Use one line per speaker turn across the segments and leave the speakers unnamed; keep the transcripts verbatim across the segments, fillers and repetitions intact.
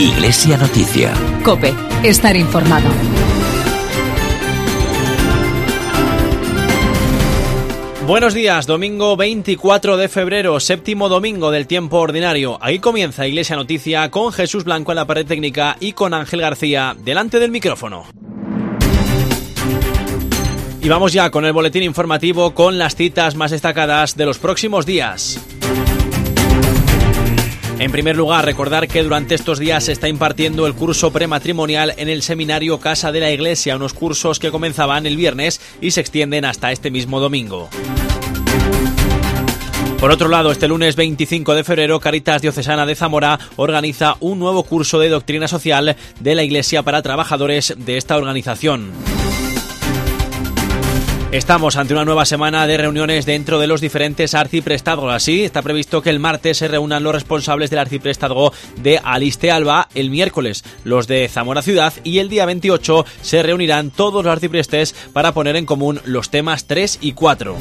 Iglesia Noticia.
COPE. Estar informado.
Buenos días, domingo veinticuatro de febrero, séptimo domingo del tiempo ordinario. Ahí comienza Iglesia Noticia con Jesús Blanco en la pared técnica y con Ángel García delante del micrófono. Y vamos ya con el boletín informativo con las citas más destacadas de los próximos días. En primer lugar, recordar que durante estos días se está impartiendo el curso prematrimonial en el seminario Casa de la Iglesia, unos cursos que comenzaban el viernes y se extienden hasta este mismo domingo. Por otro lado, este lunes veinticinco de febrero, Cáritas Diocesana de Zamora organiza un nuevo curso de doctrina social de la Iglesia para trabajadores de esta organización. Estamos ante una nueva semana de reuniones dentro de los diferentes arciprestazgos. Así, está previsto que el martes se reúnan los responsables del arciprestazgo de Aliste Alba, el miércoles los de Zamora Ciudad y el día veintiocho se reunirán todos los arciprestes para poner en común los temas tres y cuatro.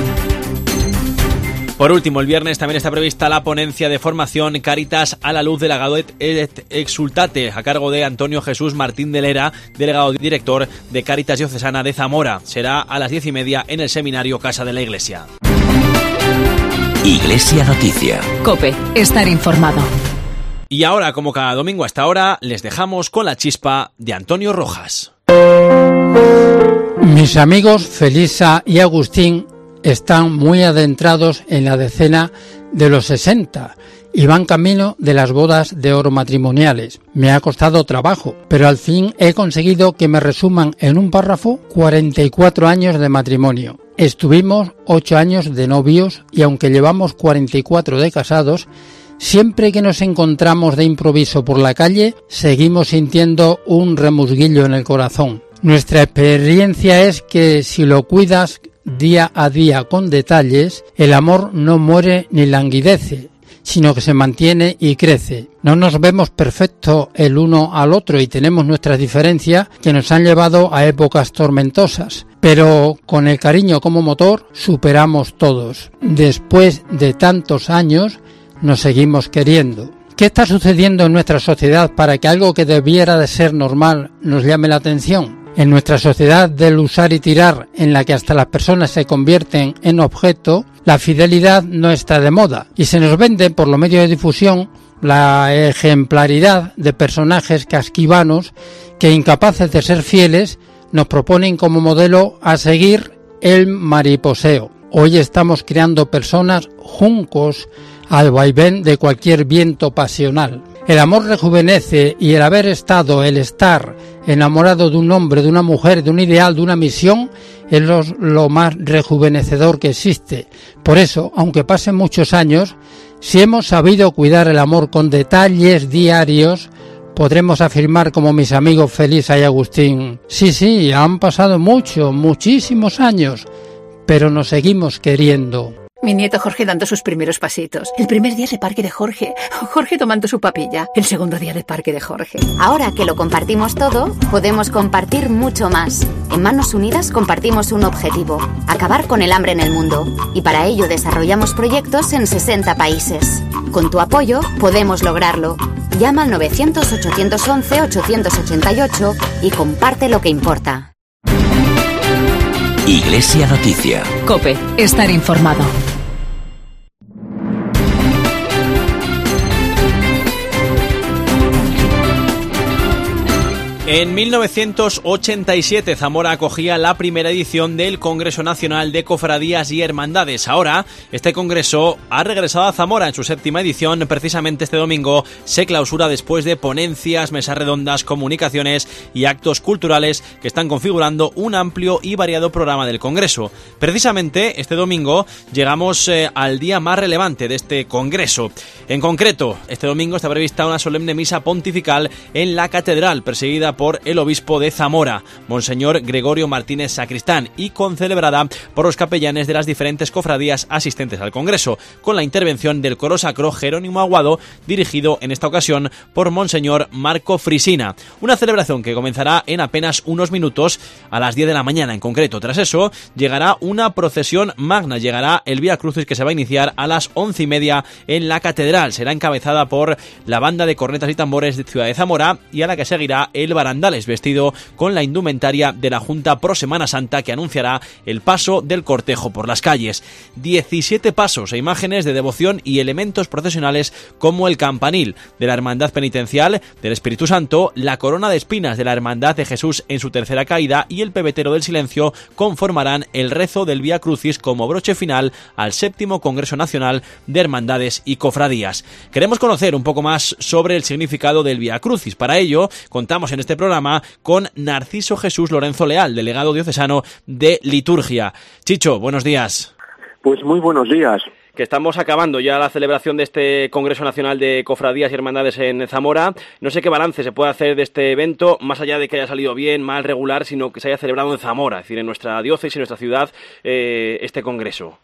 Por último, el viernes también está prevista la ponencia de formación Cáritas a la luz de la Gaudet et Exsultate, a cargo de Antonio Jesús Martín de Lera, delegado director de Cáritas Diocesana de Zamora. Será a las diez y media en el seminario Casa de la Iglesia.
Iglesia Noticia.
COPE. Estar informado.
Y ahora, como cada domingo a esta hora, les dejamos con la chispa de Antonio Rojas.
Mis amigos Felisa y Agustín están muy adentrados en la decena de los sesenta y van camino de las bodas de oro matrimoniales. Me ha costado trabajo, pero al fin he conseguido que me resuman en un párrafo cuarenta y cuatro años de matrimonio. Estuvimos ocho años de novios y aunque llevamos cuarenta y cuatro de casados, siempre que nos encontramos de improviso por la calle, seguimos sintiendo un remusguillo en el corazón. Nuestra experiencia es que si lo cuidas día a día con detalles, el amor no muere ni languidece, sino que se mantiene y crece. No nos vemos perfectos el uno al otro y tenemos nuestras diferencias que nos han llevado a épocas tormentosas, pero con el cariño como motor superamos todos. Después de tantos años nos seguimos queriendo. ¿Qué está sucediendo en nuestra sociedad para que algo que debiera de ser normal nos llame la atención? En nuestra sociedad del usar y tirar, en la que hasta las personas se convierten en objeto, la fidelidad no está de moda y se nos vende por los medios de difusión la ejemplaridad de personajes casquivanos que, incapaces de ser fieles, nos proponen como modelo a seguir el mariposeo. Hoy estamos creando personas juncos al vaivén de cualquier viento pasional. El amor rejuvenece y el haber estado, el estar enamorado de un hombre, de una mujer, de un ideal, de una misión, es lo, lo más rejuvenecedor que existe. Por eso, aunque pasen muchos años, si hemos sabido cuidar el amor con detalles diarios, podremos afirmar como mis amigos Felisa y Agustín: sí, sí, han pasado muchos, muchísimos años, pero nos seguimos queriendo.
Mi nieto Jorge dando sus primeros pasitos. El primer día de parque de Jorge. Jorge tomando su papilla. El segundo día de parque de Jorge.
Ahora que lo compartimos todo, podemos compartir mucho más. En Manos Unidas compartimos un objetivo: acabar con el hambre en el mundo. Y para ello desarrollamos proyectos en sesenta países. Con tu apoyo podemos lograrlo. Llama al novecientos, ochocientos once, ochocientos ochenta y ocho y comparte lo que importa.
Iglesia Noticia.
COPE. Estar informado.
En mil novecientos ochenta y siete Zamora acogía la primera edición del Congreso Nacional de Cofradías y Hermandades. Ahora, este congreso ha regresado a Zamora en su séptima edición. Precisamente este domingo se clausura después de ponencias, mesas redondas, comunicaciones y actos culturales que están configurando un amplio y variado programa del congreso. Precisamente este domingo llegamos eh, al día más relevante de este congreso. En concreto, este domingo está prevista una solemne misa pontifical en la catedral, presidida por el obispo de Zamora, Monseñor Gregorio Martínez Sacristán, y concelebrada por los capellanes de las diferentes cofradías asistentes al Congreso, con la intervención del coro sacro Jerónimo Aguado, dirigido en esta ocasión por Monseñor Marco Frisina. Una celebración que comenzará en apenas unos minutos, a las diez de la mañana en concreto. Tras eso, llegará una procesión magna, llegará el Vía Crucis, que se va a iniciar a las once y media en la Catedral. Será encabezada por la banda de cornetas y tambores de Ciudad de Zamora, y a la que seguirá el Barandales, vestido con la indumentaria de la Junta Pro Semana Santa, que anunciará el paso del cortejo por las calles. diecisiete pasos e imágenes de devoción y elementos procesionales como el campanil de la Hermandad Penitencial del Espíritu Santo, la corona de espinas de la Hermandad de Jesús en su tercera caída y el pebetero del silencio conformarán el rezo del Vía Crucis como broche final al séptimo Congreso Nacional de Hermandades y Cofradías. Queremos conocer un poco más sobre el significado del Vía Crucis. Para ello, contamos en este programa con Narciso Jesús Lorenzo Leal, delegado diocesano de Liturgia. Chicho, buenos días.
Pues muy buenos días.
Que estamos acabando ya la celebración de este Congreso Nacional de Cofradías y Hermandades en Zamora. No sé qué balance se puede hacer de este evento, más allá de que haya salido bien, mal, regular, sino que se haya celebrado en Zamora, es decir, en nuestra diócesis, en nuestra ciudad, eh, este Congreso.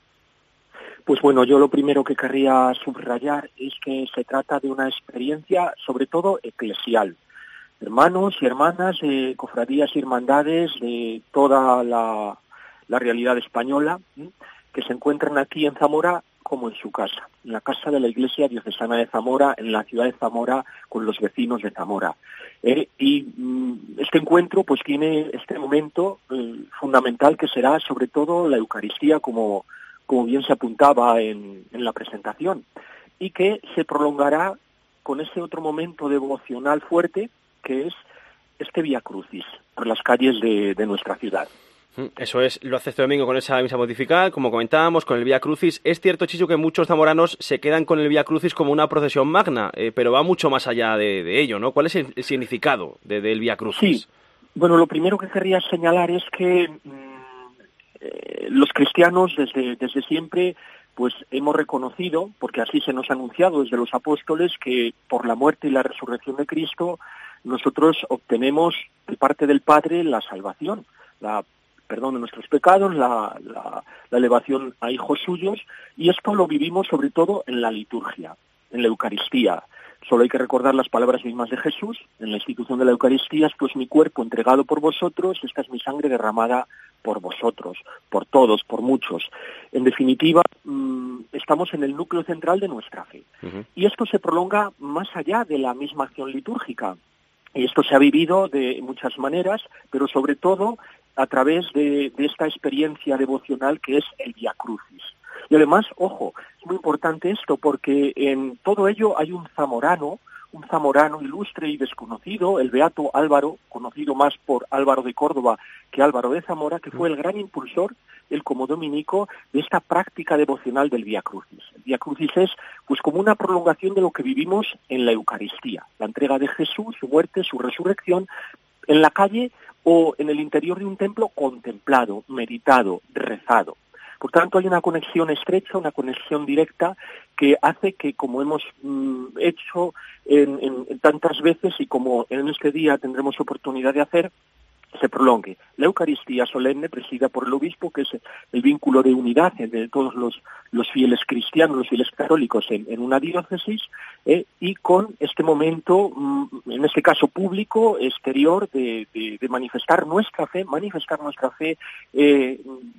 Pues bueno, yo lo primero que querría subrayar es que se trata de una experiencia, sobre todo eclesial. Hermanos y hermanas de cofradías y hermandades de toda la, la realidad española, ¿sí?, que se encuentran aquí en Zamora como en su casa, en la casa de la Iglesia Diocesana de Zamora, en la ciudad de Zamora, con los vecinos de Zamora. Eh, y mm, este encuentro pues tiene este momento eh, fundamental, que será sobre todo la Eucaristía, como, como bien se apuntaba en, en la presentación, y que se prolongará con ese otro momento devocional fuerte, que es este Vía Crucis por las calles de, de nuestra ciudad.
Eso es, lo hace este domingo con esa misa pontifical, como comentábamos, con el Vía Crucis. Es cierto, Chicho, que muchos zamoranos se quedan con el Vía Crucis como una procesión magna, eh, pero va mucho más allá de, de ello, ¿no? ¿Cuál es el, el significado de, del Vía Crucis?
Sí, bueno, lo primero que querría señalar es que mmm, eh, los cristianos desde, desde siempre pues hemos reconocido, porque así se nos ha anunciado desde los apóstoles, que por la muerte y la resurrección de Cristo nosotros obtenemos de parte del Padre la salvación, la perdón de nuestros pecados, la, la, la elevación a hijos suyos, y esto lo vivimos sobre todo en la liturgia, en la Eucaristía. Solo hay que recordar las palabras mismas de Jesús en la institución de la Eucaristía: esto es mi cuerpo entregado por vosotros, esta es mi sangre derramada por vosotros, por todos, por muchos. En definitiva, mmm, estamos en el núcleo central de nuestra fe. Uh-huh. Y esto se prolonga más allá de la misma acción litúrgica. Y esto se ha vivido de muchas maneras, pero sobre todo a través de, de esta experiencia devocional que es el Vía Crucis. Y además, ojo, es muy importante esto, porque en todo ello hay un zamorano, un zamorano ilustre y desconocido, el beato Álvaro, conocido más por Álvaro de Córdoba que Álvaro de Zamora, que fue el gran impulsor, él como dominico, de esta práctica devocional del Vía Crucis. El Vía Crucis es pues como una prolongación de lo que vivimos en la Eucaristía, la entrega de Jesús, su muerte, su resurrección, en la calle o en el interior de un templo contemplado, meditado, rezado. Por tanto, hay una conexión estrecha, una conexión directa que hace que, como hemos mm, hecho en, en, en tantas veces y como en este día tendremos oportunidad de hacer, se prolongue la Eucaristía solemne presidida por el obispo, que es el vínculo de unidad entre todos los, los fieles cristianos, los fieles católicos en, en una diócesis, eh, y con este momento, mm, en este caso público, exterior, de, de, de manifestar nuestra fe, manifestar nuestra fe, eh,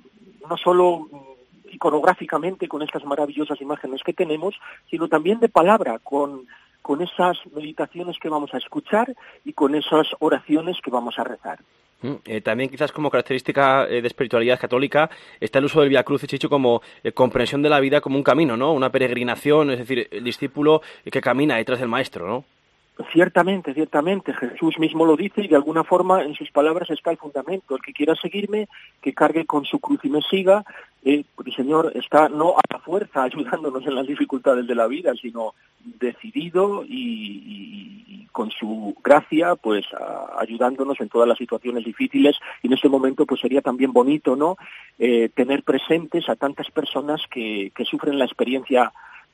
no solo iconográficamente con estas maravillosas imágenes que tenemos, sino también de palabra, con, con esas meditaciones que vamos a escuchar y con esas oraciones que vamos a rezar.
Eh, también quizás como característica eh, de espiritualidad católica está el uso del Vía Crucis, Chicho, como eh, comprensión de la vida como un camino, ¿no? Una peregrinación, es decir, el discípulo que camina detrás del maestro, ¿no?
Ciertamente, ciertamente, Jesús mismo lo dice y de alguna forma en sus palabras está el fundamento. El que quiera seguirme, que cargue con su cruz y me siga, eh, porque el Señor está no a la fuerza ayudándonos en las dificultades de la vida, sino decidido y, y, y con su gracia, pues a, ayudándonos en todas las situaciones difíciles. Y en este momento pues sería también bonito, ¿no?, eh, tener presentes a tantas personas que, que sufren la experiencia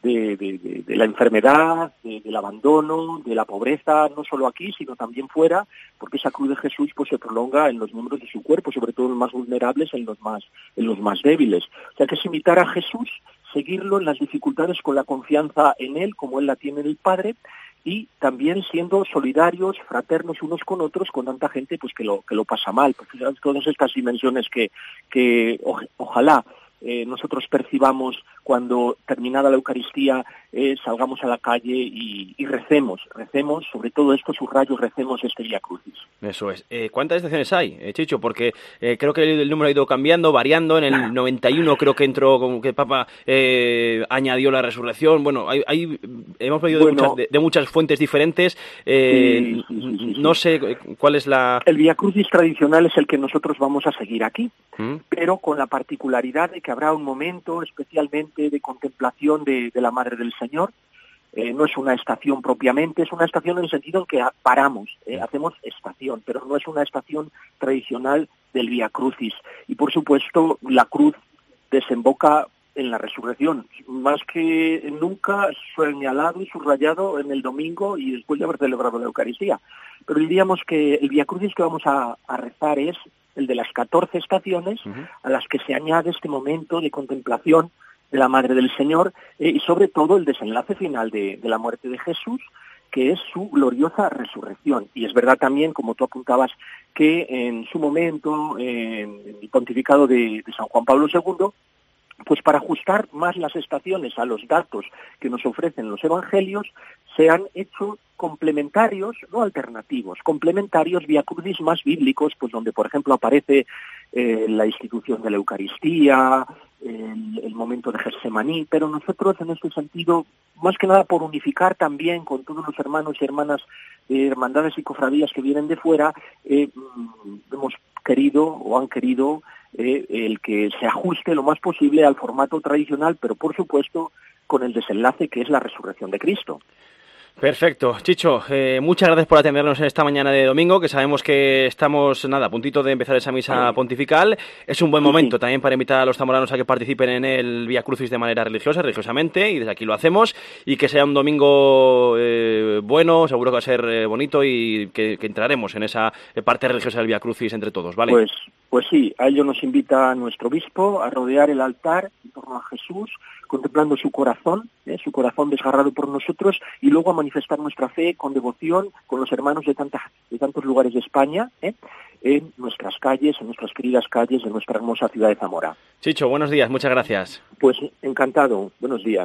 de, de, de, de la enfermedad, de, del abandono, de la pobreza, no solo aquí, sino también fuera, porque esa cruz de Jesús pues se prolonga en los miembros de su cuerpo, sobre todo en los más vulnerables, en los más, en los más débiles. O sea que es imitar a Jesús, seguirlo en las dificultades con la confianza en Él, como Él la tiene en el Padre, y también siendo solidarios, fraternos unos con otros, con tanta gente pues que lo que lo pasa mal. Porque todas estas dimensiones que, que o, ojalá eh, nosotros percibamos cuando terminada la Eucaristía, eh, salgamos a la calle y, y recemos, recemos, sobre todo esto, subrayo, recemos este Vía Crucis.
Eso es. Eh, ¿Cuántas estaciones hay, eh, Chicho? Porque eh, creo que el, el número ha ido cambiando, variando. En el noventa y uno creo que entró, como que el Papa eh, añadió la resurrección. Bueno, hay, hay hemos pedido bueno, de, muchas, de, de muchas fuentes diferentes. Eh, sí, sí, sí, sí, sí. No sé cuál es la...
El Vía Crucis tradicional es el que nosotros vamos a seguir aquí, ¿Mm? pero con la particularidad de que habrá un momento especialmente de contemplación de, de la Madre del Señor. Eh, no es una estación propiamente, es una estación en el sentido en que paramos, eh, hacemos estación, pero no es una estación tradicional del Vía Crucis. Y por supuesto la cruz desemboca en la resurrección, más que nunca señalado y subrayado en el domingo y después de haber celebrado la Eucaristía. Pero diríamos que el Vía Crucis que vamos a, a rezar es el de las catorce estaciones, uh-huh. a las que se añade este momento de contemplación de la Madre del Señor, eh, y sobre todo el desenlace final de, de la muerte de Jesús, que es su gloriosa resurrección. Y es verdad también, como tú apuntabas, que en su momento, eh, en el pontificado de, de San Juan Pablo segundo, pues para ajustar más las estaciones a los datos que nos ofrecen los evangelios, se han hecho complementarios, no alternativos, complementarios Vía Crucis más bíblicos, pues donde por ejemplo aparece eh, la institución de la Eucaristía, el, el momento de Getsemaní, pero nosotros en este sentido, más que nada por unificar también con todos los hermanos y hermanas de hermandades y cofradías que vienen de fuera, eh, hemos querido o han querido eh, el que se ajuste lo más posible al formato tradicional, pero por supuesto con el desenlace que es la resurrección de Cristo.
Perfecto. Chicho, eh, muchas gracias por atendernos en esta mañana de domingo, que sabemos que estamos, nada, a puntito de empezar esa misa pontifical. Es un buen momento sí, sí. también para invitar a los zamoranos a que participen en el Vía Crucis de manera religiosa, religiosamente, y desde aquí lo hacemos, y que sea un domingo eh, bueno, seguro que va a ser eh, bonito, y que, que entraremos en esa parte religiosa del Vía Crucis entre todos, ¿vale?
Pues, pues sí, a ello nos invita nuestro obispo a rodear el altar en torno a Jesús, contemplando su corazón, ¿eh? su corazón desgarrado por nosotros, y luego a manifestar nuestra fe con devoción con los hermanos de, tantas, de tantos lugares de España, ¿eh? en nuestras calles, en nuestras queridas calles de nuestra hermosa ciudad de Zamora.
Chicho, buenos días, muchas gracias.
Pues encantado, buenos días.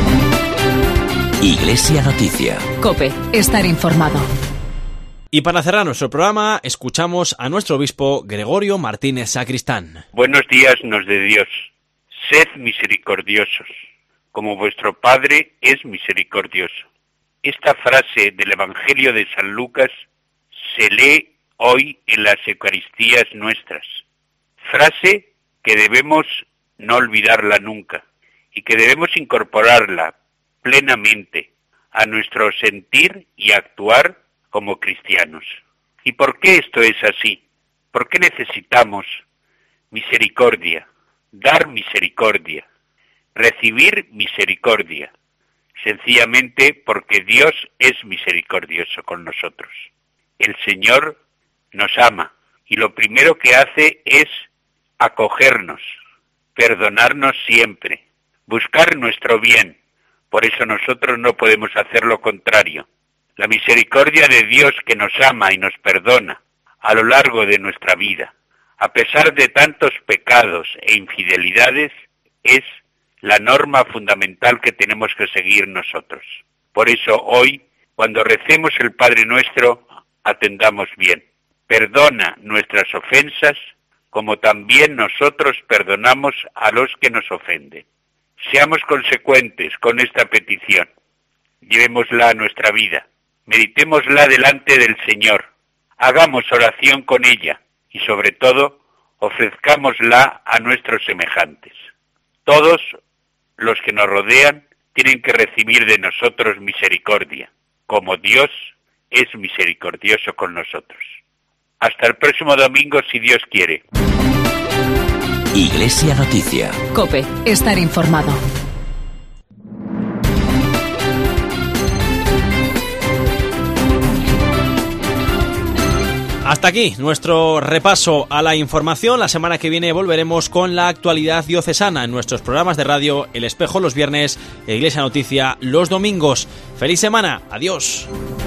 Iglesia Noticia.
COPE, estar informado.
Y para cerrar nuestro programa, escuchamos a nuestro obispo Gregorio Martínez Sacristán.
Buenos días, nos de Dios. Sed misericordiosos, como vuestro Padre es misericordioso. Esta frase del Evangelio de San Lucas se lee hoy en las Eucaristías nuestras. Frase que debemos no olvidarla nunca y que debemos incorporarla plenamente a nuestro sentir y actuar como cristianos. ¿Y por qué esto es así? ¿Por qué necesitamos misericordia? Dar misericordia, recibir misericordia, sencillamente porque Dios es misericordioso con nosotros. El Señor nos ama y lo primero que hace es acogernos, perdonarnos siempre, buscar nuestro bien. Por eso nosotros no podemos hacer lo contrario. La misericordia de Dios que nos ama y nos perdona a lo largo de nuestra vida, a pesar de tantos pecados e infidelidades, es la norma fundamental que tenemos que seguir nosotros. Por eso hoy, cuando recemos el Padre Nuestro, atendamos bien. Perdona nuestras ofensas, como también nosotros perdonamos a los que nos ofenden. Seamos consecuentes con esta petición. Llevémosla a nuestra vida. Meditémosla delante del Señor. Hagamos oración con ella. Y sobre todo, ofrezcámosla a nuestros semejantes. Todos los que nos rodean tienen que recibir de nosotros misericordia, como Dios es misericordioso con nosotros. Hasta el próximo domingo, si Dios quiere.
Iglesia Noticia.
COPE, estar informado.
Hasta aquí nuestro repaso a la información. La semana que viene volveremos con la actualidad diocesana en nuestros programas de radio El Espejo los viernes e Iglesia Noticia los domingos. ¡Feliz semana! ¡Adiós!